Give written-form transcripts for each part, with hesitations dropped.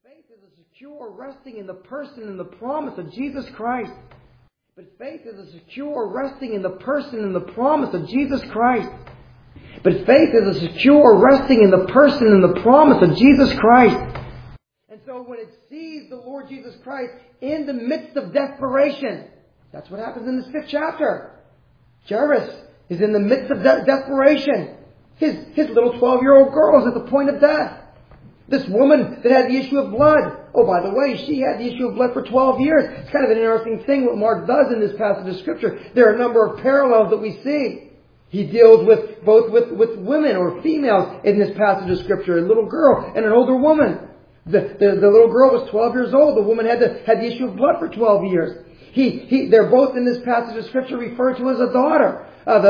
Faith is a secure resting in the person and the promise of Jesus Christ. But faith is a secure resting in the person and the promise of Jesus Christ. But faith is a secure resting in the person and the promise of Jesus Christ. And so when it sees the Lord Jesus Christ in the midst of desperation, that's what happens in this 5th chapter. Jairus is in the midst of desperation. His little 12-year-old girl is at the point of death. This woman that had the issue of blood. Oh, by the way, she had the issue of blood for 12 years. It's kind of an interesting thing what Mark does in this passage of Scripture. There are a number of parallels that we see. He deals with both with women or females in this passage of Scripture. A little girl and an older woman. The little girl was 12 years old. The woman had the issue of blood for 12 years. They're both in this passage of Scripture referred to as a daughter.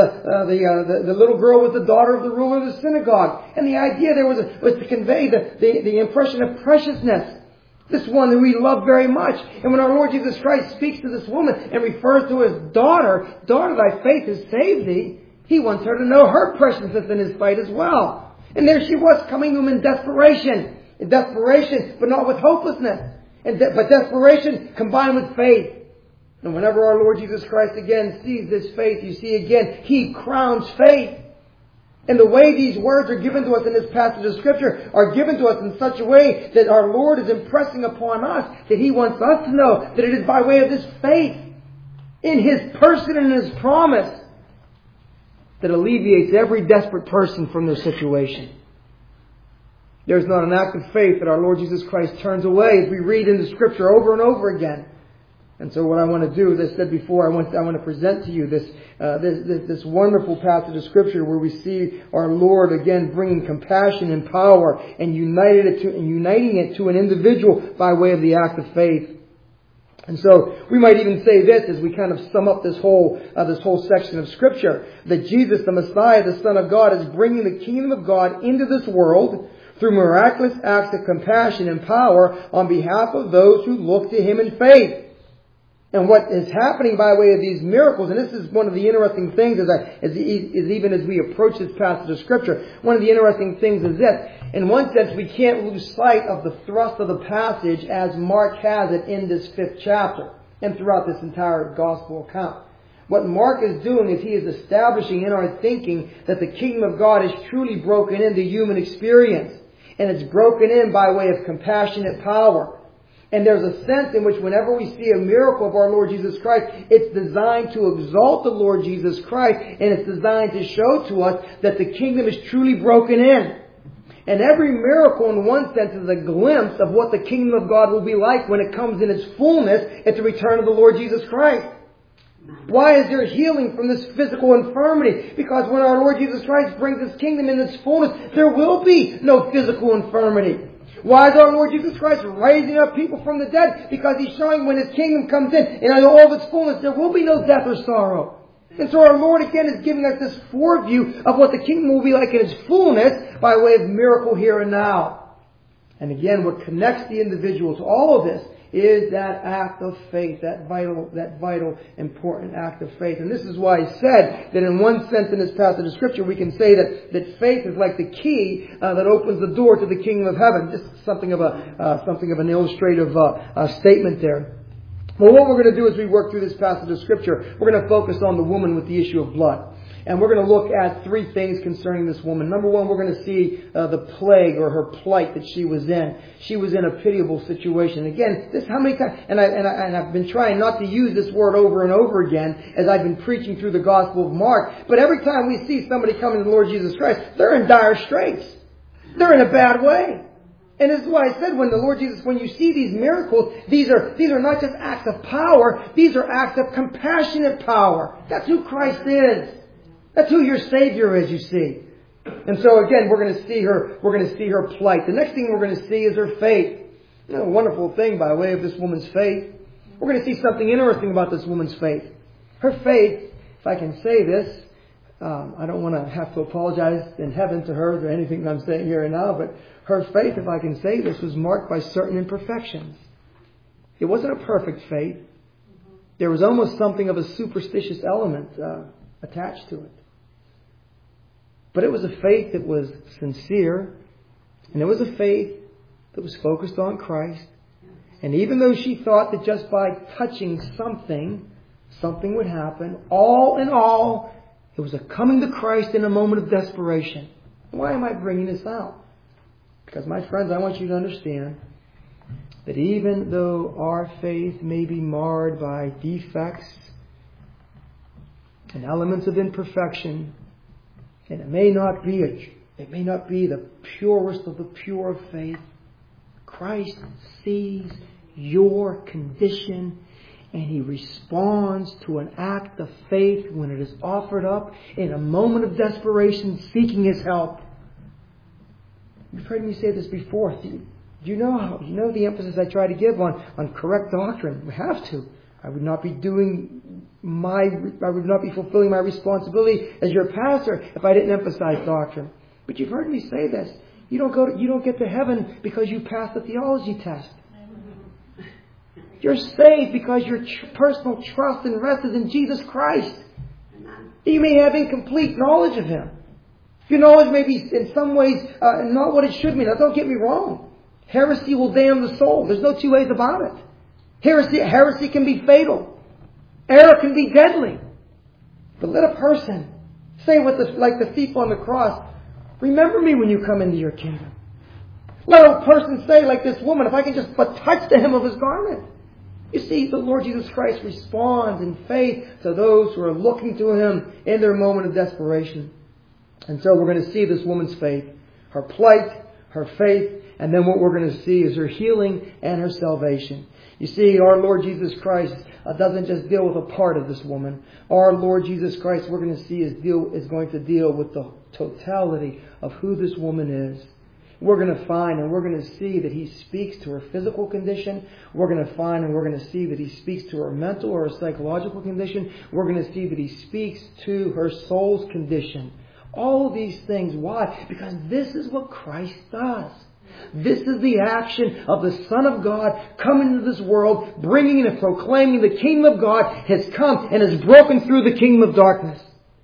The little girl was the daughter of the ruler of the synagogue. And the idea there was to convey the impression of preciousness. This one who he loved very much. And when our Lord Jesus Christ speaks to this woman and refers to his daughter, daughter, thy faith has saved thee, he wants her to know her preciousness in his fight as well. And there she was coming to him in desperation. In desperation, but not with hopelessness. But desperation combined with faith. And whenever our Lord Jesus Christ again sees this faith, you see again, He crowns faith. And the way these words are given to us in this passage of Scripture are given to us in such a way that our Lord is impressing upon us that He wants us to know that it is by way of this faith in His person and His promise that alleviates every desperate person from their situation. There's not an act of faith that our Lord Jesus Christ turns away as we read in the Scripture over and over again. And so what I want to do, as I said before, I want to present to you this wonderful passage of Scripture where we see our Lord again bringing compassion and power and uniting it to an individual by way of the act of faith. And so we might even say this as we kind of sum up this whole section of Scripture, that Jesus, the Messiah, the Son of God, is bringing the kingdom of God into this world through miraculous acts of compassion and power on behalf of those who look to Him in faith. And what is happening by way of these miracles, and this is one of the interesting things even as we approach this passage of Scripture, one of the interesting things is this. In one sense, we can't lose sight of the thrust of the passage as Mark has it in this 5th chapter and throughout this entire Gospel account. What Mark is doing is he is establishing in our thinking that the kingdom of God is truly broken into human experience. And it's broken in by way of compassionate power. And there's a sense in which whenever we see a miracle of our Lord Jesus Christ, it's designed to exalt the Lord Jesus Christ, and it's designed to show to us that the kingdom is truly broken in. And every miracle in one sense is a glimpse of what the kingdom of God will be like when it comes in its fullness at the return of the Lord Jesus Christ. Why is there healing from this physical infirmity? Because when our Lord Jesus Christ brings His kingdom in its fullness, there will be no physical infirmity. Why is our Lord Jesus Christ raising up people from the dead? Because He's showing when His kingdom comes in all of its fullness, there will be no death or sorrow. And so our Lord again is giving us this foreview of what the kingdom will be like in its fullness by way of miracle here and now. And again, what connects the individual to all of this is that act of faith, that vital, important act of faith. And this is why I said that in one sense in this passage of Scripture we can say that faith is like the key that opens the door to the kingdom of heaven. Just something of an illustrative statement there. Well, what we're going to do as we work through this passage of Scripture, we're going to focus on the woman with the issue of blood. And we're going to look at 3 things concerning this woman. Number 1, we're going to see the plague or her plight that she was in. She was in a pitiable situation. Again, this how many times, and I've been trying not to use this word over and over again as I've been preaching through the Gospel of Mark. But every time we see somebody coming to the Lord Jesus Christ, they're in dire straits. They're in a bad way. And this is why I said when you see these miracles, these are not just acts of power, these are acts of compassionate power. That's who Christ is. That's who your Savior is, you see. And so again, we're going to see her plight. The next thing we're going to see is her faith. A wonderful thing by way of this woman's faith. We're going to see something interesting about this woman's faith. Her faith, if I can say this, I don't want to have to apologize in heaven to her for anything I'm saying here and now, but her faith, if I can say this, was marked by certain imperfections. It wasn't a perfect faith. There was almost something of a superstitious element attached to it. But it was a faith that was sincere, and it was a faith that was focused on Christ. And even though she thought that just by touching something would happen, all in all, it was a coming to Christ in a moment of desperation. Why am I bringing this out? Because, my friends, I want you to understand that even though our faith may be marred by defects and elements of imperfection, and it may not be the purest of the pure of faith, Christ sees your condition and He responds to an act of faith when it is offered up in a moment of desperation, seeking His help. You've heard me say this before. You know the emphasis I try to give on correct doctrine. We have to. I would not be fulfilling my responsibility as your pastor if I didn't emphasize doctrine. But you've heard me say this. You don't get to heaven because you passed the theology test. You're saved because your personal trust and rest is in Jesus Christ. You may have incomplete knowledge of Him. Your knowledge may be in some ways not what it should be. Now, don't get me wrong. Heresy will damn the soul. There's no two ways about it. Heresy can be fatal. Error can be deadly. But let a person say like the thief on the cross, remember me when you come into your kingdom. Let a person say like this woman, if I can just but touch the hem of His garment. You see, the Lord Jesus Christ responds in faith to those who are looking to Him in their moment of desperation. And so we're going to see this woman's faith, her plight, her faith, and then what we're going to see is her healing and her salvation. You see, our Lord Jesus Christ doesn't just deal with a part of this woman. Our Lord Jesus Christ, we're going to see, is going to deal with the totality of who this woman is. We're going to find and we're going to see that He speaks to her physical condition. We're going to find and we're going to see that He speaks to her mental or her psychological condition. We're going to see that He speaks to her soul's condition. All of these things. Why? Because this is what Christ does. This is the action of the Son of God coming into this world, bringing and proclaiming the kingdom of God has come and has broken through the kingdom of darkness.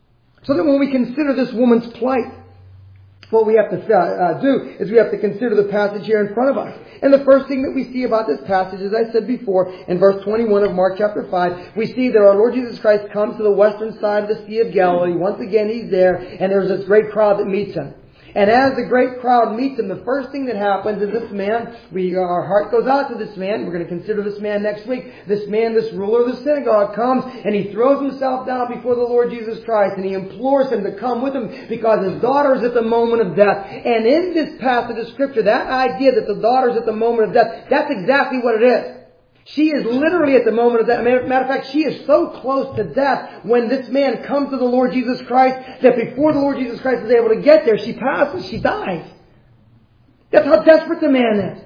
So that when we consider this woman's plight, what we have to do is we have to consider the passage here in front of us. And the first thing that we see about this passage, as I said before, in verse 21 of Mark chapter 5, we see that our Lord Jesus Christ comes to the western side of the Sea of Galilee. Once again, He's there, and there's this great crowd that meets Him. And as the great crowd meets Him, the first thing that happens is this man, our heart goes out to this man. We're going to consider this man next week. This man, this ruler of the synagogue, comes and he throws himself down before the Lord Jesus Christ and he implores Him to come with him because his daughter is at the moment of death. And in this passage of Scripture, that idea that the daughter is at the moment of death, that's exactly what it is. She is literally at the moment of death. Matter of fact, she is so close to death when this man comes to the Lord Jesus Christ that before the Lord Jesus Christ is able to get there, she passes, she dies. That's how desperate the man is.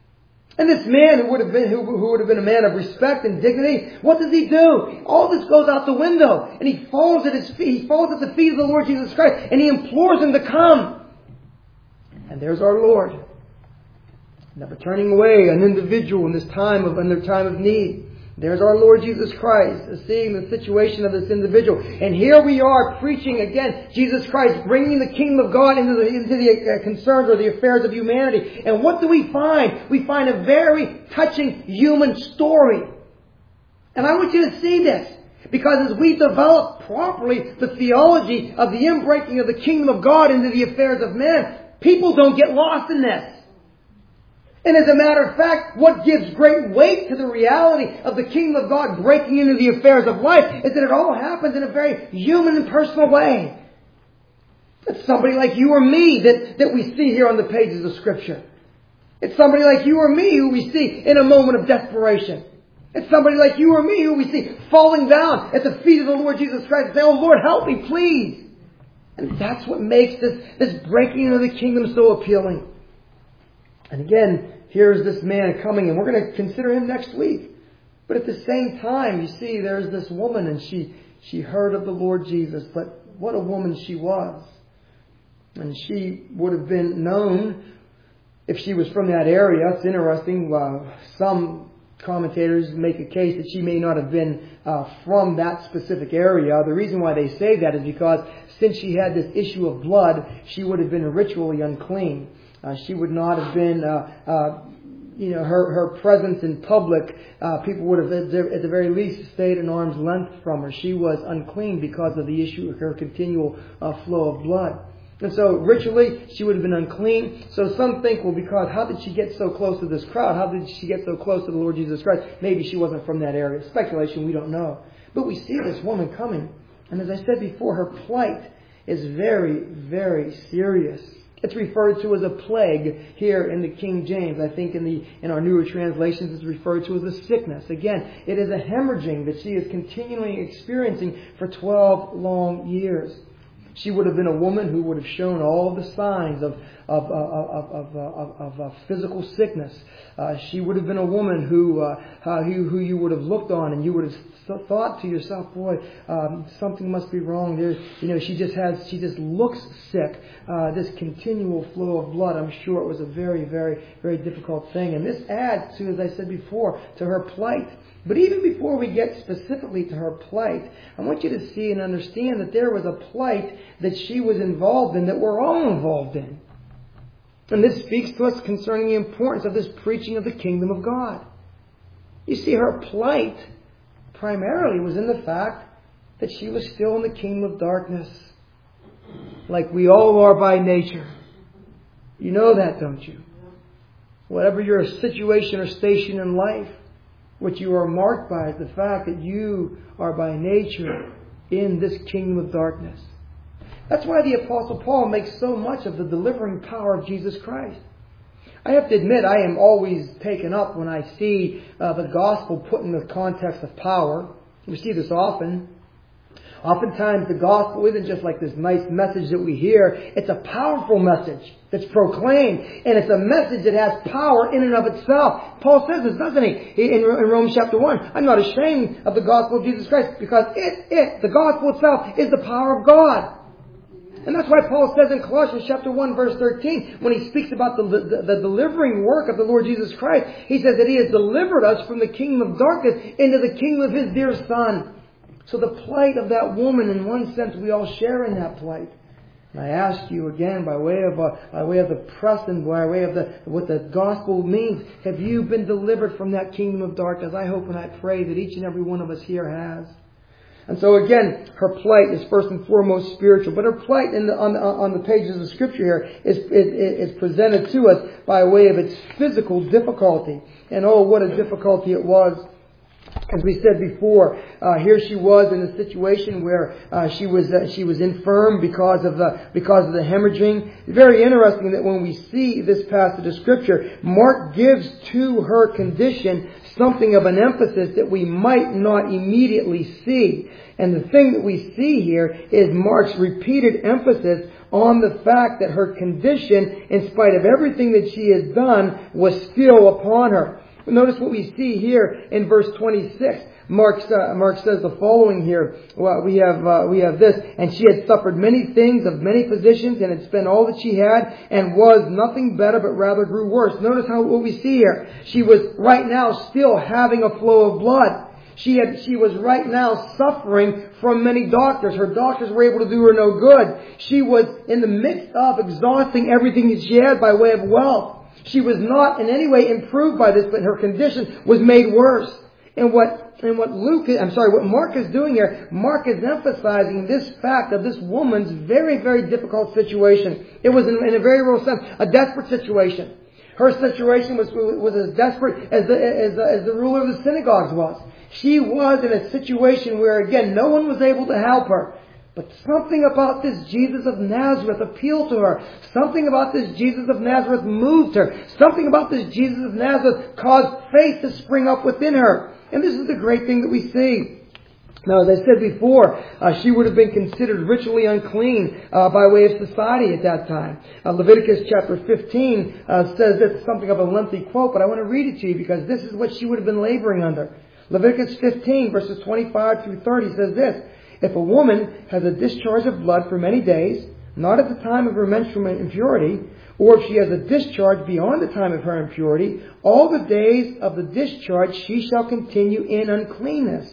And this man who would have been a man of respect and dignity, what does he do? All this goes out the window, and he falls at His feet. He falls at the feet of the Lord Jesus Christ, and he implores Him to come. And there's our Lord. Never turning away an individual in their time of need. There's our Lord Jesus Christ, seeing the situation of this individual. And here we are preaching again, Jesus Christ bringing the kingdom of God into the concerns or the affairs of humanity. And what do we find? We find a very touching human story. And I want you to see this. Because as we develop properly the theology of the inbreaking of the kingdom of God into the affairs of men, people don't get lost in this. And as a matter of fact, what gives great weight to the reality of the kingdom of God breaking into the affairs of life is that it all happens in a very human and personal way. It's somebody like you or me that we see here on the pages of Scripture. It's somebody like you or me who we see in a moment of desperation. It's somebody like you or me who we see falling down at the feet of the Lord Jesus Christ and say, "Oh Lord, help me, please." And that's what makes this breaking into the kingdom so appealing. And again, here's this man coming, and we're going to consider him next week. But at the same time, you see, there's this woman, and she heard of the Lord Jesus. But what a woman she was. And she would have been known if she was from that area. It's interesting. Some commentators make a case that she may not have been from that specific area. The reason why they say that is because since she had this issue of blood, she would have been ritually unclean. She would not have been, her presence in public, people would have at the very least stayed an arm's length from her. She was unclean because of the issue of her continual flow of blood. And so ritually, she would have been unclean. So some think, well, because how did she get so close to this crowd? How did she get so close to the Lord Jesus Christ? Maybe she wasn't from that area. Speculation, we don't know. But we see this woman coming. And as I said before, her plight is very, very serious. It's referred to as a plague here in the King James. I think in our newer translations it's referred to as a sickness. Again, it is a hemorrhaging that she is continually experiencing for 12 long years. She would have been a woman who would have shown all the signs of physical sickness. She would have been a woman who you would have looked on and you would have thought to yourself, boy, something must be wrong. She just looks sick. This continual flow of blood, I'm sure it was a very, very, very difficult thing. And this adds to, as I said before, to her plight. But even before we get specifically to her plight, I want you to see and understand that there was a plight that she was involved in that we're all involved in. And this speaks to us concerning the importance of this preaching of the kingdom of God. You see, her plight primarily was in the fact that she was still in the kingdom of darkness, like we all are by nature. You know that, don't you? Whatever your situation or station in life, what you are marked by is the fact that you are by nature in this kingdom of darkness. That's why the Apostle Paul makes so much of the delivering power of Jesus Christ. I have to admit, I am always taken up when I see the gospel put in the context of power. We see this often. Oftentimes the gospel isn't just like this nice message that we hear. It's a powerful message that's proclaimed. And it's a message that has power in and of itself. Paul says this, doesn't he? In Romans chapter 1. I'm not ashamed of the gospel of Jesus Christ because the gospel itself is the power of God. And that's why Paul says in Colossians chapter 1 verse 13, when he speaks about the delivering work of the Lord Jesus Christ, he says that He has delivered us from the kingdom of darkness into the kingdom of His dear Son. So the plight of that woman, in one sense, we all share in that plight. And I ask you again, by way of the press and by way of what the gospel means, have you been delivered from that kingdom of darkness? I hope and I pray that each and every one of us here has. And so again, her plight is first and foremost spiritual. But her plight on the pages of Scripture here is presented to us by way of its physical difficulty. And oh, what a difficulty it was. As we said before, here she was in a situation where she was infirm because of the hemorrhaging. It's very interesting that when we see this passage of Scripture, Mark gives to her condition something of an emphasis that we might not immediately see. And the thing that we see here is Mark's repeated emphasis on the fact that her condition, in spite of everything that she has done, was still upon her. Notice what we see here in verse 26. Mark says the following here. Well, we have this. And she had suffered many things of many physicians and had spent all that she had and was nothing better but rather grew worse. Notice what we see here. She was right now still having a flow of blood. She was right now suffering from many doctors. Her doctors were able to do her no good. She was in the midst of exhausting everything that she had by way of wealth. She was not in any way improved by this, but her condition was made worse. And what Mark is doing here, Mark is emphasizing this fact of this woman's very, very difficult situation. It was in a very real sense a desperate situation. Her situation was as desperate as the ruler of the synagogues was. She was in a situation where, again, no one was able to help her. But something about this Jesus of Nazareth appealed to her. Something about this Jesus of Nazareth moved her. Something about this Jesus of Nazareth caused faith to spring up within her. And this is the great thing that we see. Now, as I said before, she would have been considered ritually unclean by way of society at that time. Leviticus chapter 15 says this, something of a lengthy quote, but I want to read it to you because this is what she would have been laboring under. Leviticus 15 verses 25 through 30 says this. If a woman has a discharge of blood for many days, not at the time of her menstrual impurity, or if she has a discharge beyond the time of her impurity, all the days of the discharge she shall continue in uncleanness.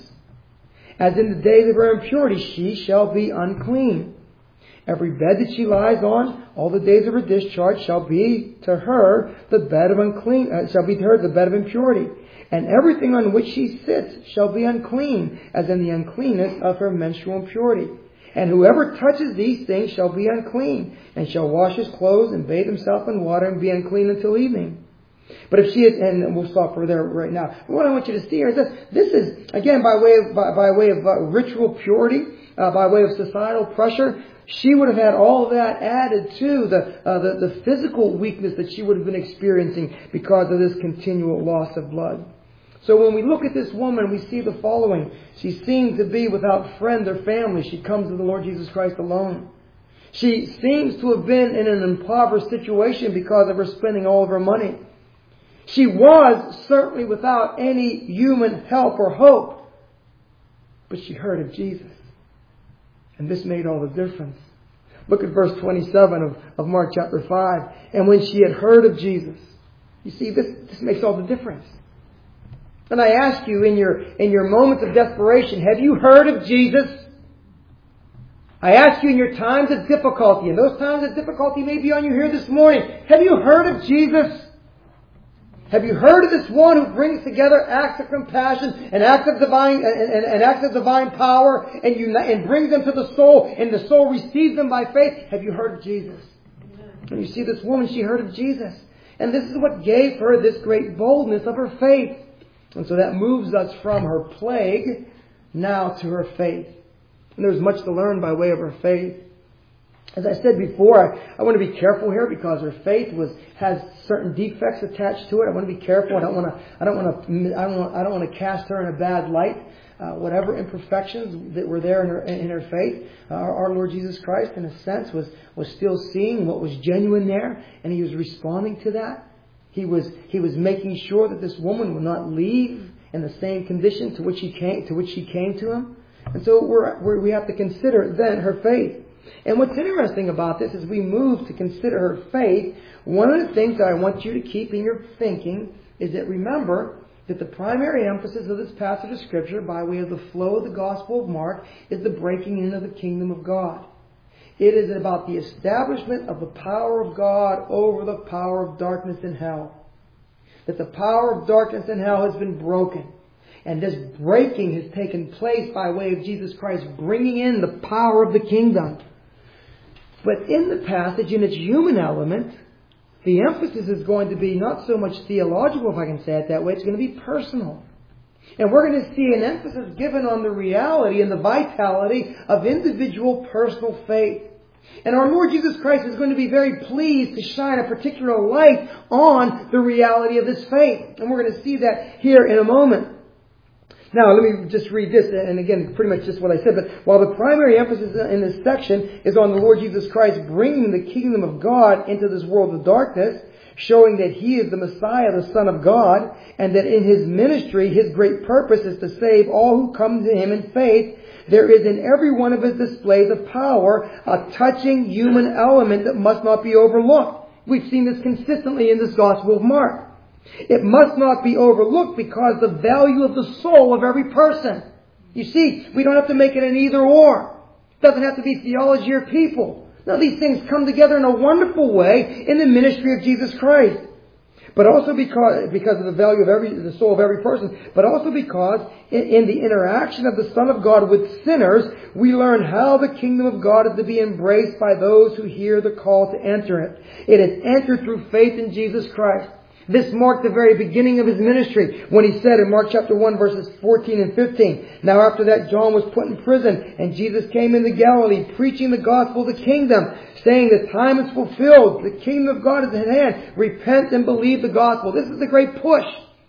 As in the days of her impurity, she shall be unclean. Every bed that she lies on, all the days of her discharge shall be to her the bed of impurity. And everything on which she sits shall be unclean, as in the uncleanness of her menstrual impurity. And whoever touches these things shall be unclean, and shall wash his clothes and bathe himself in water and be unclean until evening. But if she is, and we'll stop for there right now. But what I want you to see here is that this is, again, by way of ritual purity, by way of societal pressure. She would have had all of that added to the physical weakness that she would have been experiencing because of this continual loss of blood. So when we look at this woman, we see the following. She seems to be without friend or family. She comes to the Lord Jesus Christ alone. She seems to have been in an impoverished situation because of her spending all of her money. She was certainly without any human help or hope. But she heard of Jesus. And this made all the difference. Look at verse 27 of Mark chapter 5. And when she had heard of Jesus. You see, this makes all the difference. And I ask you, in your moments of desperation, have you heard of Jesus? I ask you in your times of difficulty, and those times of difficulty may be on you here this morning, have you heard of Jesus? Have you heard of this one who brings together acts of compassion and acts of divine power and brings them to the soul, and the soul receives them by faith? Have you heard of Jesus? And you see this woman, she heard of Jesus. And this is what gave her this great boldness of her faith. And so that moves us from her plague now to her faith. And there's much to learn by way of her faith. As I said before, I want to be careful here because her faith has certain defects attached to it. I want to be careful. I don't want to cast her in a bad light. Whatever imperfections that were there in her faith, our Lord Jesus Christ, in a sense, was still seeing what was genuine there, and He was responding to that. He was making sure that this woman would not leave in the same condition to which she came to Him. And so we have to consider then her faith. And what's interesting about this is we move to consider her faith. One of the things that I want you to keep in your thinking is that remember that the primary emphasis of this passage of Scripture, by way of the flow of the Gospel of Mark, is the breaking in of the kingdom of God. It is about the establishment of the power of God over the power of darkness in hell. That the power of darkness in hell has been broken. And this breaking has taken place by way of Jesus Christ bringing in the power of the kingdom. But in the passage, in its human element, the emphasis is going to be not so much theological, if I can say it that way, it's going to be personal. And we're going to see an emphasis given on the reality and the vitality of individual personal faith. And our Lord Jesus Christ is going to be very pleased to shine a particular light on the reality of this faith. And we're going to see that here in a moment. Now, let me just read this, and again, pretty much just what I said, but while the primary emphasis in this section is on the Lord Jesus Christ bringing the kingdom of God into this world of darkness, showing that He is the Messiah, the Son of God, and that in His ministry, His great purpose is to save all who come to Him in faith, there is in every one of His displays of power a touching human element that must not be overlooked. We've seen this consistently in this Gospel of Mark. It must not be overlooked because the value of the soul of every person. You see, we don't have to make it an either or. It doesn't have to be theology or people. No, these things come together in a wonderful way in the ministry of Jesus Christ. But also because of the value of the soul of every person, but also because in the interaction of the Son of God with sinners, we learn how the kingdom of God is to be embraced by those who hear the call to enter it. It is entered through faith in Jesus Christ. This marked the very beginning of His ministry when He said in Mark chapter 1 verses 14 and 15, Now after that John was put in prison and Jesus came into Galilee preaching the gospel of the kingdom, saying the time is fulfilled, the kingdom of God is at hand, repent and believe the gospel. This is the great push.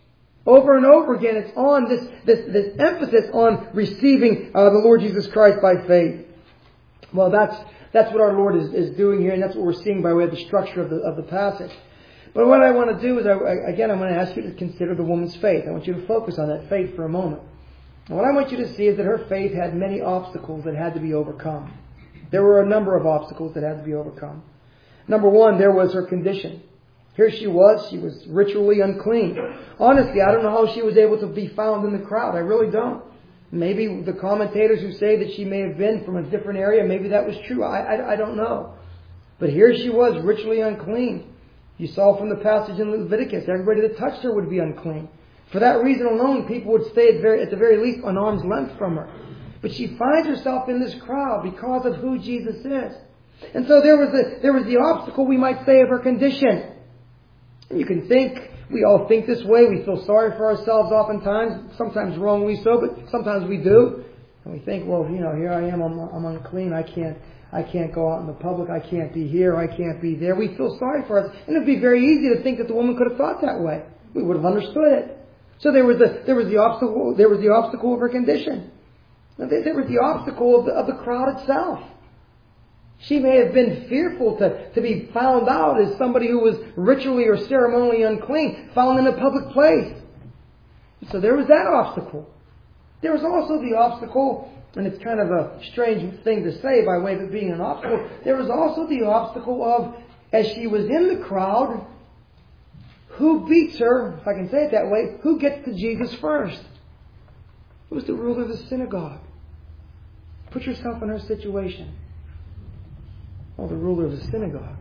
Over and over again it's on this emphasis on receiving the Lord Jesus Christ by faith. Well, that's what our Lord is doing here, and that's what we're seeing by way of the structure of the passage. But what I want to do is, I'm going to ask you to consider the woman's faith. I want you to focus on that faith for a moment. And what I want you to see is that her faith had many obstacles that had to be overcome. There were a number of obstacles that had to be overcome. Number one, there was her condition. Here she was ritually unclean. Honestly, I don't know how she was able to be found in the crowd. I really don't. Maybe the commentators who say that she may have been from a different area, maybe that was true. I don't know. But here she was, ritually unclean. You saw from the passage in Leviticus, everybody that touched her would be unclean. For that reason alone, people would stay at the very least an arm's length from her. But she finds herself in this crowd because of who Jesus is. And so there was the obstacle, we might say, of her condition. And you can think, we all think this way. We feel sorry for ourselves oftentimes, sometimes wrongly so, but sometimes we do. And we think, well, here I am, I'm unclean. I can't go out in the public. I can't be here. I can't be there. We feel sorry for us. And it'd be very easy to think that the woman could have thought that way. We would have understood it. So there was the obstacle of her condition. There was the obstacle of the crowd itself. She may have been fearful to be found out as somebody who was ritually or ceremonially unclean, found in a public place. So there was that obstacle. There was also the obstacle, and it's kind of a strange thing to say by way of it being an obstacle, there was also the obstacle of, as she was in the crowd, who beats her, if I can say it that way, who gets to Jesus first? It was the ruler of the synagogue. Put yourself in her situation. Oh, the ruler of the synagogue.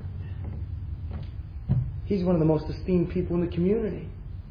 He's one of the most esteemed people in the community.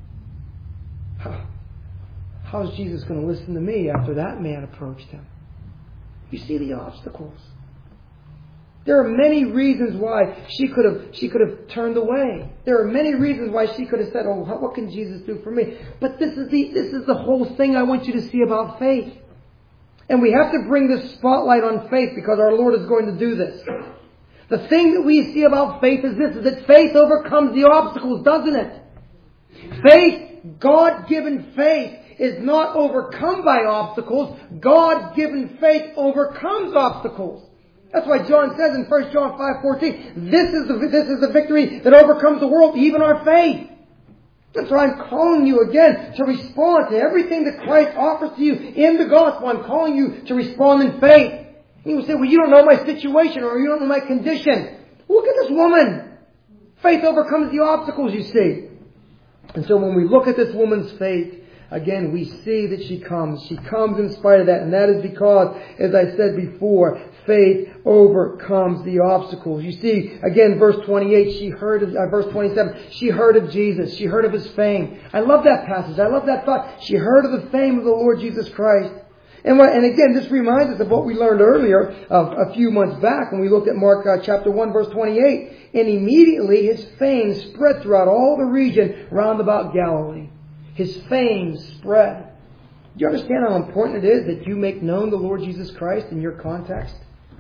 How is Jesus going to listen to me after that man approached him? You see the obstacles. There are many reasons why she could have turned away. There are many reasons why she could have said, "Oh, what can Jesus do for me?" But this is the whole thing I want you to see about faith. And we have to bring this spotlight on faith because our Lord is going to do this. The thing that we see about faith is this, is that faith overcomes the obstacles, doesn't it? Faith, God-given faith, is not overcome by obstacles. God-given faith overcomes obstacles. That's why John says in 1 John 5:14, this is the victory that overcomes the world, even our faith. That's why I'm calling you again to respond to everything that Christ offers to you in the gospel. I'm calling you to respond in faith. And you say, well, you don't know my situation or you don't know my condition. Look at this woman. Faith overcomes the obstacles, you see. And so when we look at this woman's faith, again, we see that she comes. She comes in spite of that. And that is because, as I said before, faith overcomes the obstacles. You see, again, verse 28, verse 27, she heard of Jesus. She heard of His fame. I love that passage. I love that thought. She heard of the fame of the Lord Jesus Christ. And again, this reminds us of what we learned earlier, a few months back, when we looked at Mark chapter 1, verse 28. And immediately His fame spread throughout all the region round about Galilee. His fame spread. Do you understand how important it is that you make known the Lord Jesus Christ in your context?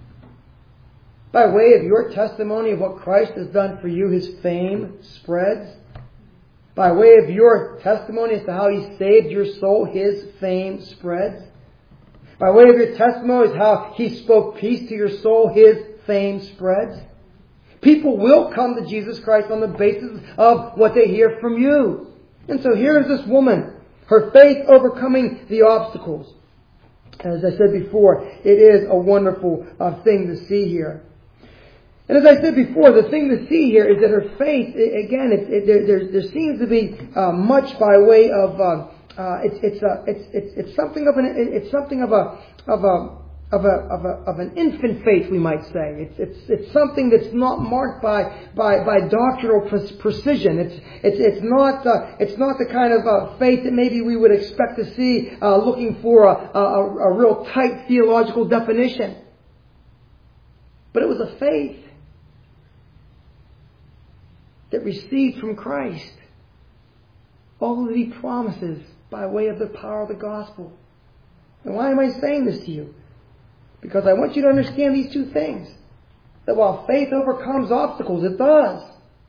By way of your testimony of what Christ has done for you, His fame spreads. By way of your testimony as to how He saved your soul, His fame spreads. By way of your testimony as how He spoke peace to your soul, His fame spreads. People will come to Jesus Christ on the basis of what they hear from you. And so here is this woman, her faith overcoming the obstacles. As I said before, it is a wonderful thing to see here. And as I said before, the thing to see here is that her faith, again, there seems to be much by way of it's something of an infant faith, we might say. It's something that's not marked by doctrinal precision. It's not the kind of faith that maybe we would expect to see looking for a real tight theological definition. But it was a faith that received from Christ all that He promises by way of the power of the gospel. And why am I saying this to you? Because I want you to understand these two things. That while faith overcomes obstacles, it does.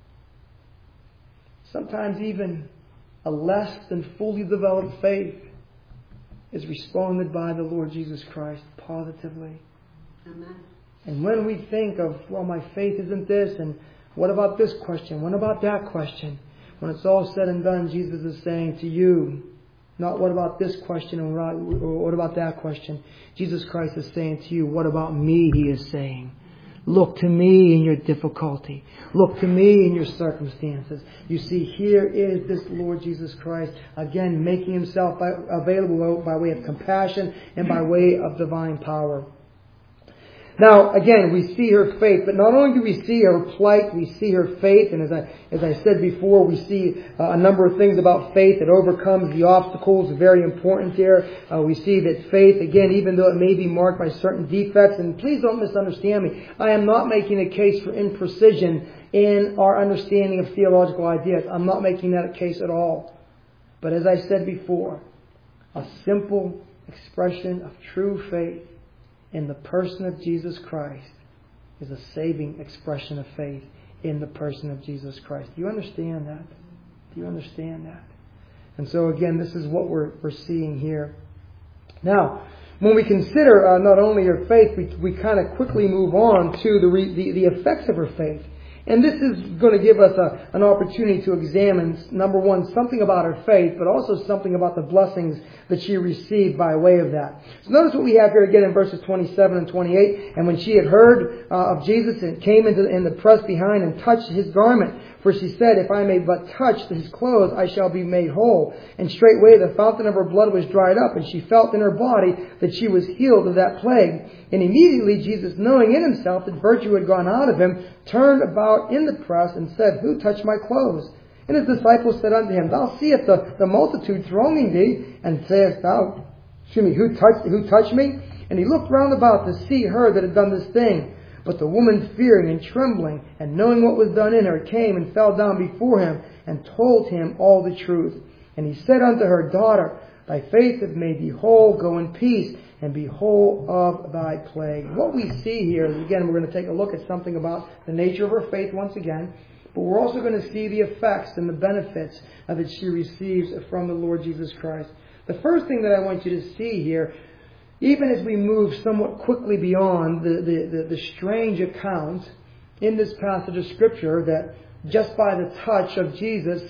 Sometimes even a less than fully developed faith is responded by the Lord Jesus Christ positively. Amen. And when we think of, well, my faith isn't this, and what about this question? What about that question? When it's all said and done, Jesus is saying to you, not what about this question or what about that question. Jesus Christ is saying to you, what about me, He is saying. Look to me in your difficulty. Look to me in your circumstances. You see, here is this Lord Jesus Christ, again, making Himself available by way of compassion and by way of divine power. Now, again, we see her faith, but not only do we see her plight, we see her faith, and as I said before, we see a number of things about faith that overcomes the obstacles, very important here. We see that faith, again, even though it may be marked by certain defects, and please don't misunderstand me, I am not making a case for imprecision in our understanding of theological ideas. I'm not making that a case at all. But as I said before, a simple expression of true faith in the person of Jesus Christ is a saving expression of faith in the person of Jesus Christ. Do you understand that? Do you understand that? And so again, this is what we're seeing here. Now, when we consider not only her faith, we kind of quickly move on to the effects of her faith. And this is going to give us an opportunity to examine, number one, something about her faith, but also something about the blessings that she received by way of that. So notice what we have here again in verses 27 and 28. And when she had heard of Jesus and came in the press behind and touched his garment, for she said, if I may but touch his clothes, I shall be made whole. And straightway the fountain of her blood was dried up, and she felt in her body that she was healed of that plague. And immediately Jesus, knowing in himself that virtue had gone out of him, turned about in the press and said, who touched my clothes? And his disciples said unto him, thou seest the multitude thronging thee, and sayest thou, who touched me? And he looked round about to see her that had done this thing. But the woman, fearing and trembling, and knowing what was done in her, came and fell down before him, and told him all the truth. And he said unto her, daughter, thy faith hath made thee whole. Go in peace, and be whole of thy plague. What we see here is, again, we're going to take a look at something about the nature of her faith once again. But we're also going to see the effects and the benefits that she receives from the Lord Jesus Christ. The first thing that I want you to see here, even as we move somewhat quickly beyond the strange account in this passage of Scripture that just by the touch of Jesus,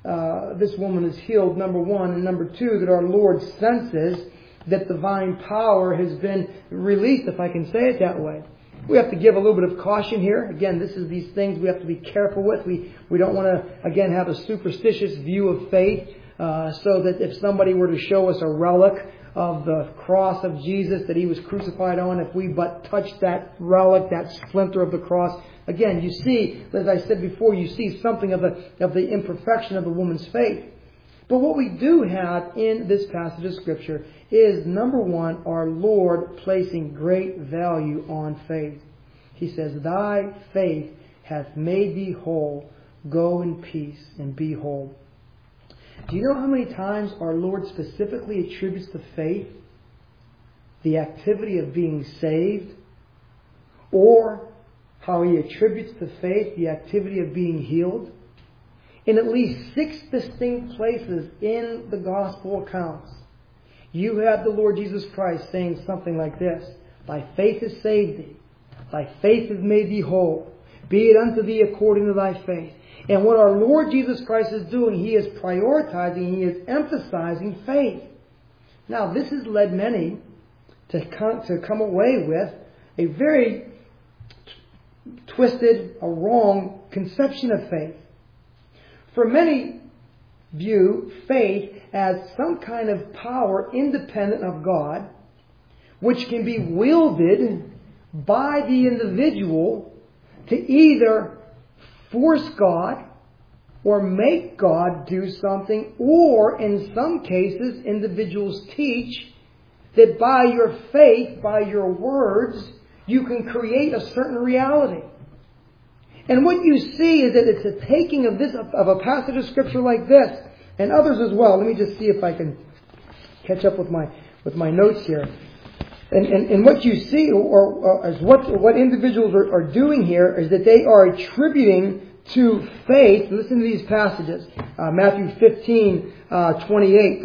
this woman is healed, number one. And number two, that our Lord senses that divine power has been released, if I can say it that way. We have to give a little bit of caution here. Again, these things we have to be careful with. We don't want to, again, have a superstitious view of faith, so that if somebody were to show us a relic of the cross of Jesus that he was crucified on, if we but touch that relic, that splinter of the cross, again, you see, as I said before, you see something of the imperfection of the woman's faith. But what we do have in this passage of Scripture is, number one, our Lord placing great value on faith. He says, thy faith hath made thee whole. Go in peace and be whole. Do you know how many times our Lord specifically attributes to faith the activity of being saved? Or how he attributes to faith the activity of being healed? In at least 6 distinct places in the gospel accounts, you have the Lord Jesus Christ saying something like this: thy faith has saved thee. Thy faith has made thee whole. Be it unto thee according to thy faith. And what our Lord Jesus Christ is doing, he is prioritizing, he is emphasizing faith. Now, this has led many to come away with a very twisted, a wrong conception of faith. For many view faith as some kind of power independent of God, which can be wielded by the individual to either force God or make God do something, or in some cases individuals teach that by your faith, by your words, you can create a certain reality. And what you see is that it's a taking of a passage of Scripture like this, and others as well. Let me just see if I can catch up with my notes here. And what you see, or is what individuals are doing here, is that they are attributing to faith. Listen to these passages. Matthew 15:28.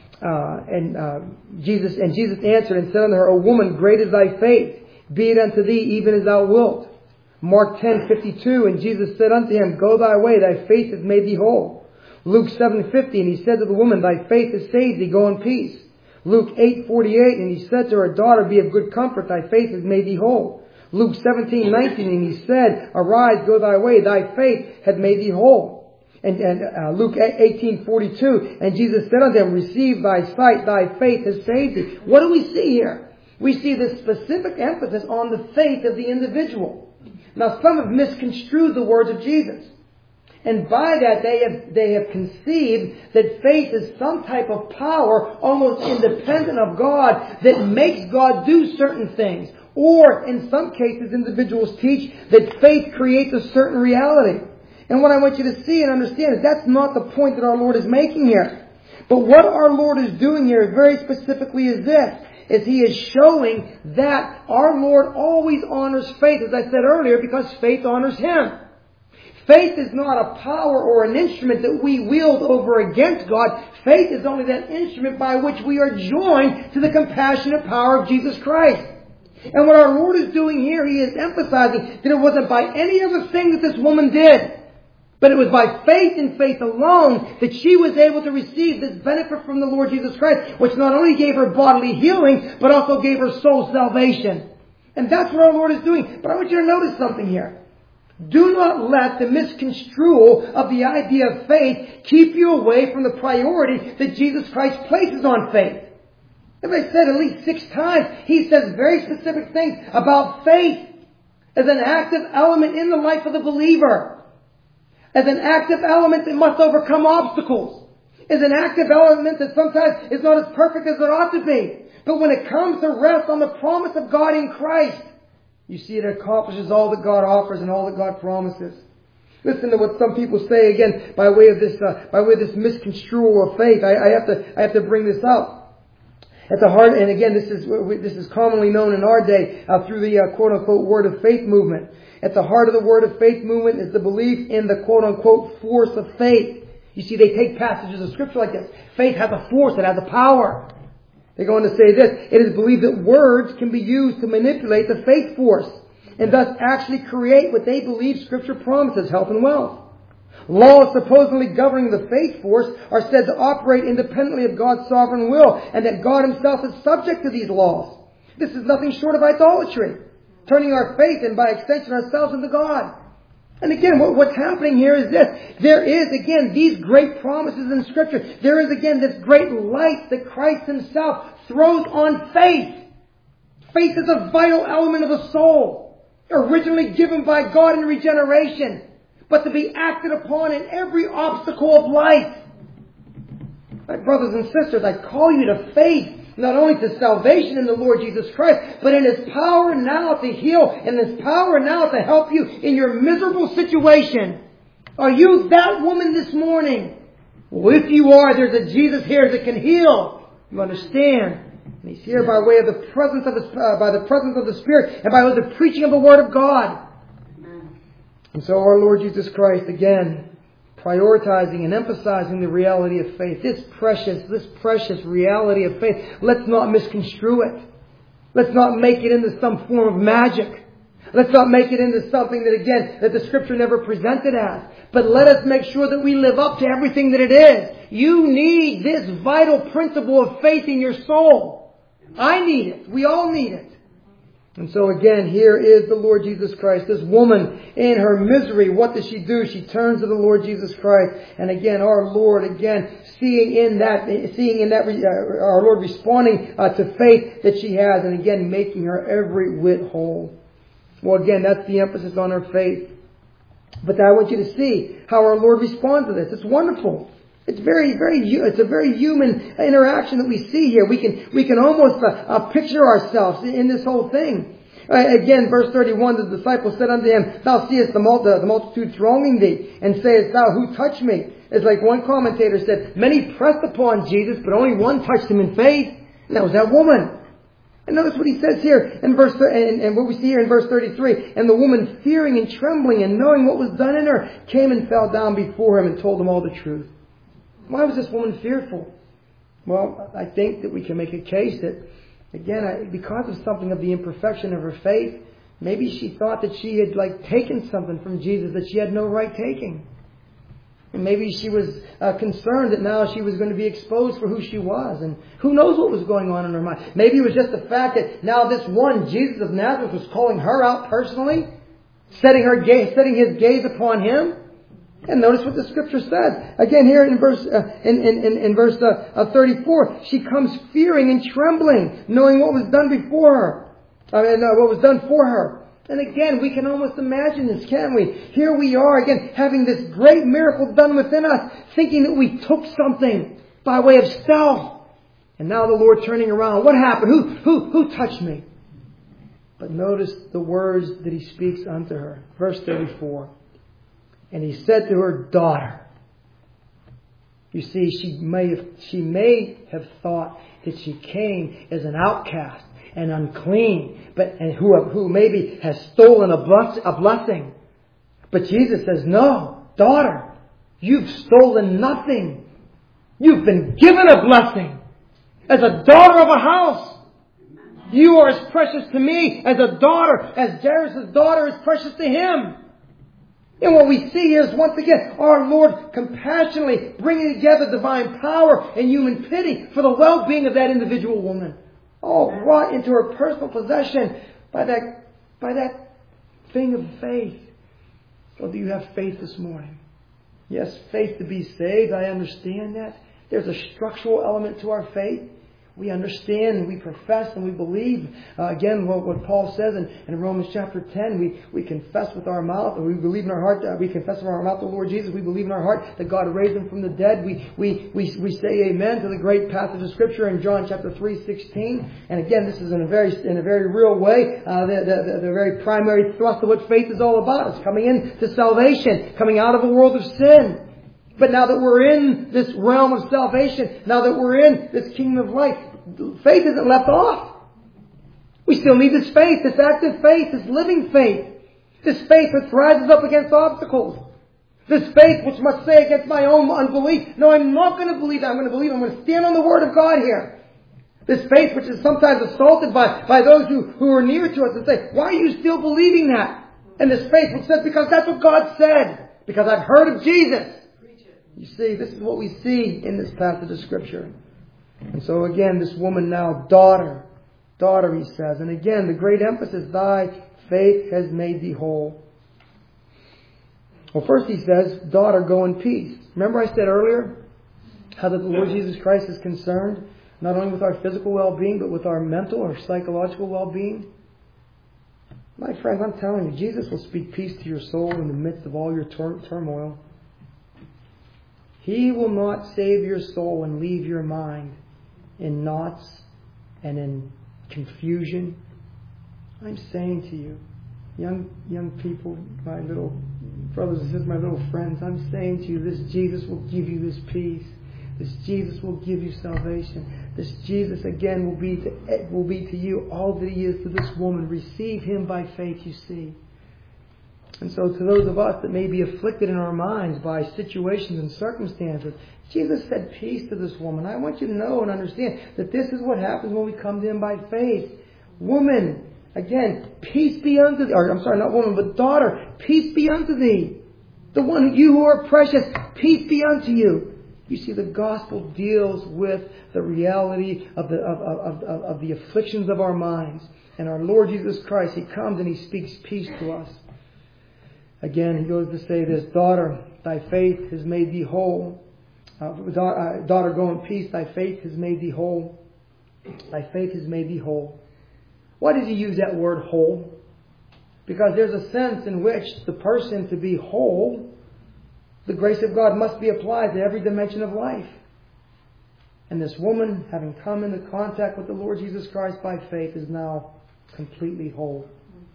Jesus answered and said unto her, O woman, great is thy faith. Be it unto thee even as thou wilt. Mark 10:52. And Jesus said unto him, Go thy way, thy faith hath made thee whole. Luke 7:50. And he said to the woman, Thy faith has saved thee. Go in peace. Luke 8:48, and he said to her, Daughter, be of good comfort, thy faith has made thee whole. Luke 17:19, and he said, Arise, go thy way, thy faith hath made thee whole. And Luke 18:42, and Jesus said unto him, Receive thy sight, thy faith has saved thee. What do we see here? we see this specific emphasis on the faith of the individual. Now, some have misconstrued the words of Jesus. And by that, they have conceived that faith is some type of power almost independent of God that makes God do certain things. Or, in some cases, individuals teach that faith creates a certain reality. And what I want you to see and understand is that's not the point that our Lord is making here. But what our Lord is doing here very specifically is this. Is He is showing that our Lord always honors faith, as I said earlier, because faith honors Him. Faith is not a power or an instrument that we wield over against God. Faith is only that instrument by which we are joined to the compassionate power of Jesus Christ. And what our Lord is doing here, He is emphasizing that it wasn't by any other thing that this woman did, but it was by faith and faith alone that she was able to receive this benefit from the Lord Jesus Christ, which not only gave her bodily healing, but also gave her soul salvation. And that's what our Lord is doing. But I want you to notice something here. Do not let the misconstrual of the idea of faith keep you away from the priority that Jesus Christ places on faith. As I said at least 6 times, He says very specific things about faith as an active element in the life of the believer. As an active element that must overcome obstacles. As an active element that sometimes is not as perfect as it ought to be. But when it comes to rest on the promise of God in Christ, you see, it accomplishes all that God offers and all that God promises. Listen to what some people say again by way of this misconstrual of faith. I have to bring this up. At the heart, and again, this is commonly known in our day through the quote unquote word of faith movement. At the heart of the word of faith movement is the belief in the quote unquote force of faith. You see, they take passages of Scripture like this. Faith has a force, it has a power. They go on to say this. It is believed that words can be used to manipulate the faith force and thus actually create what they believe Scripture promises, health and wealth. Laws supposedly governing the faith force are said to operate independently of God's sovereign will, and that God Himself is subject to these laws. This is nothing short of idolatry, turning our faith and by extension ourselves into God. And again, what's happening here is this. There is, again, these great promises in Scripture. There is, again, this great light that Christ Himself throws on faith. Faith is a vital element of the soul, originally given by God in regeneration, but to be acted upon in every obstacle of life. My brothers and sisters, I call you to faith. Not only to salvation in the Lord Jesus Christ, but in His power now to heal, and His power now to help you in your miserable situation. Are you that woman this morning? Well, if you are, there's a Jesus here that can heal. You understand? And He's here by way of the presence of the Spirit, and by way of the preaching of the Word of God. And so our Lord Jesus Christ, again, prioritizing and emphasizing the reality of faith. This precious reality of faith. Let's not misconstrue it. Let's not make it into some form of magic. Let's not make it into something that the Scripture never presented as. But let us make sure that we live up to everything that it is. You need this vital principle of faith in your soul. I need it. We all need it. And so again, here is the Lord Jesus Christ. This woman in her misery, what does she do? She turns to the Lord Jesus Christ. And again, our Lord, seeing in that, our Lord responding to faith that she has, and again, making her every whit whole. Well, again, that's the emphasis on her faith. But I want you to see how our Lord responds to this. It's wonderful. It's it's a very human interaction that we see here. We can almost picture ourselves in this whole thing. Again, verse 31, the disciples said unto Him, Thou seest the multitude thronging Thee, and sayest Thou, Who touched me? It's like one commentator said, many pressed upon Jesus, but only one touched Him in faith, and that was that woman. And notice what he says here in verse, and what we see here in verse 33. And the woman, fearing and trembling and knowing what was done in her, came and fell down before Him and told Him all the truth. Why was this woman fearful? Well, I think that we can make a case that, again, because of something of the imperfection of her faith, maybe she thought that she had taken something from Jesus that she had no right taking. And maybe she was concerned that now she was going to be exposed for who she was. And who knows what was going on in her mind. Maybe it was just the fact that now this one, Jesus of Nazareth, was calling her out personally, setting His gaze upon Him. And notice what the scripture says. Again, here in verse 34, she comes fearing and trembling, knowing what was done before her. What was done for her. And again, we can almost imagine this, can't we? Here we are again, having this great miracle done within us, thinking that we took something by way of stealth. And now the Lord turning around. What happened? Who touched me? But notice the words that He speaks unto her. Verse 34. And He said to her, daughter. You see, she may have thought that she came as an outcast and unclean, and who maybe has stolen a blessing. But Jesus says, no, daughter, you've stolen nothing. You've been given a blessing. As a daughter of a house, you are as precious to me as a daughter, as Jairus' daughter is precious to Him. And what we see here is once again our Lord compassionately bringing together divine power and human pity for the well-being of that individual woman. All brought into her personal possession by that thing of faith. So do you have faith this morning? Yes, faith to be saved. I understand that. There's a structural element to our faith. We understand and we profess and we believe. Again, what Paul says in Romans chapter 10, we confess with our mouth, and we believe in our heart, we confess with our mouth the Lord Jesus. We believe in our heart that God raised Him from the dead. We say amen to the great passage of Scripture in John chapter 3:16. And again, this is in a very real way, the very primary thrust of what faith is all about. It's coming into salvation, coming out of a world of sin. But now that we're in this realm of salvation, now that we're in this kingdom of light, faith isn't left off. We still need this faith, this active faith, this living faith. This faith which rises up against obstacles. This faith which must say against my own unbelief, no, I'm not going to believe that. I'm going to believe. I'm going to stand on the Word of God here. This faith which is sometimes assaulted by those who are near to us and say, why are you still believing that? And this faith which says, because that's what God said. Because I've heard of Jesus. You see, this is what we see in this passage of Scripture. And so again, this woman now, daughter, He says. And again, the great emphasis, thy faith has made thee whole. Well, first He says, daughter, go in peace. Remember I said earlier how that the Lord Jesus Christ is concerned not only with our physical well-being, but with our mental or psychological well-being? My friends, I'm telling you, Jesus will speak peace to your soul in the midst of all your turmoil. He will not save your soul and leave your mind in knots and in confusion. I'm saying to you, young people, my little brothers and sisters, my little friends, I'm saying to you, this Jesus will give you this peace. This Jesus will give you salvation. This Jesus, again, will be to you all that He is to this woman. Receive Him by faith, you see. And so to those of us that may be afflicted in our minds by situations and circumstances, Jesus said peace to this woman. I want you to know and understand that this is what happens when we come to Him by faith. Woman, again, peace be unto thee. Or, I'm sorry, not woman, but daughter, peace be unto thee. The one, you who are precious, peace be unto you. You see, the gospel deals with the reality of the afflictions of our minds. And our Lord Jesus Christ, He comes and He speaks peace to us. Again, He goes to say this, daughter, thy faith has made thee whole. Daughter, go in peace, thy faith has made thee whole. Thy faith has made thee whole. Why does He use that word whole? Because there's a sense in which the person to be whole, the grace of God must be applied to every dimension of life. And this woman, having come into contact with the Lord Jesus Christ by faith, is now completely whole.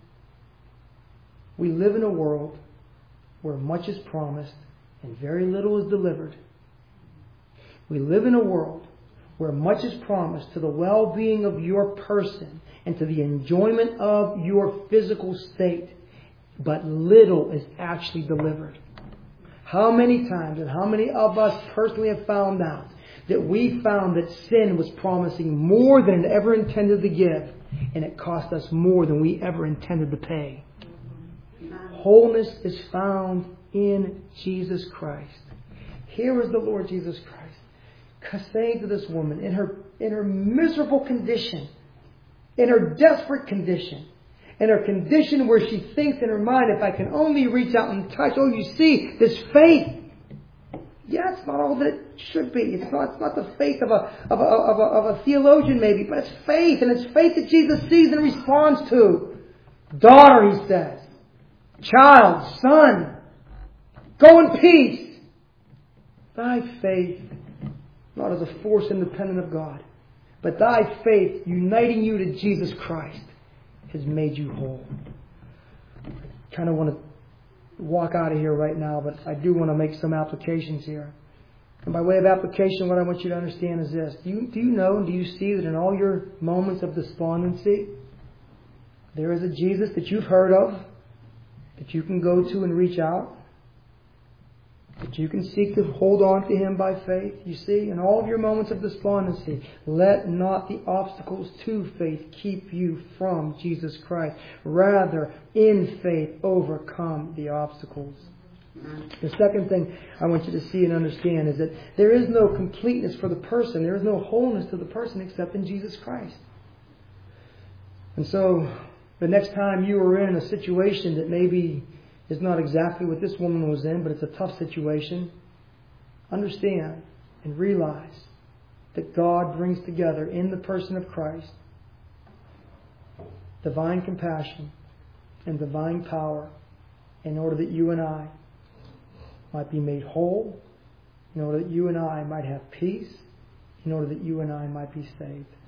We live in a world where much is promised and very little is delivered. We live in a world where much is promised to the well-being of your person and to the enjoyment of your physical state, but little is actually delivered. How many times and how many of us personally have found out that we found that sin was promising more than it ever intended to give, and it cost us more than we ever intended to pay? Wholeness is found in Jesus Christ. Here is the Lord Jesus Christ saying to this woman in her miserable condition, in her desperate condition, and her condition where she thinks in her mind, if I can only reach out and touch. Oh, you see, this faith. Yeah, it's not all that it should be. It's not the faith of a theologian maybe, but it's faith, and it's faith that Jesus sees and responds to. Daughter, he says. Child, son, go in peace. Thy faith, not as a force independent of God, but thy faith uniting you to Jesus Christ has made you whole. I kind of want to walk out of here right now, but I do want to make some applications here. And by way of application, what I want you to understand is this. Do you know and do you see that in all your moments of despondency, there is a Jesus that you've heard of, that you can go to and reach out, that you can seek to hold on to Him by faith? You see, in all of your moments of despondency, let not the obstacles to faith keep you from Jesus Christ. Rather, in faith, overcome the obstacles. The second thing I want you to see and understand is that there is no completeness for the person. There is no wholeness to the person except in Jesus Christ. And so, the next time you are in a situation that maybe is not exactly what this woman was in, but it's a tough situation, understand and realize that God brings together in the person of Christ divine compassion and divine power in order that you and I might be made whole, in order that you and I might have peace, in order that you and I might be saved.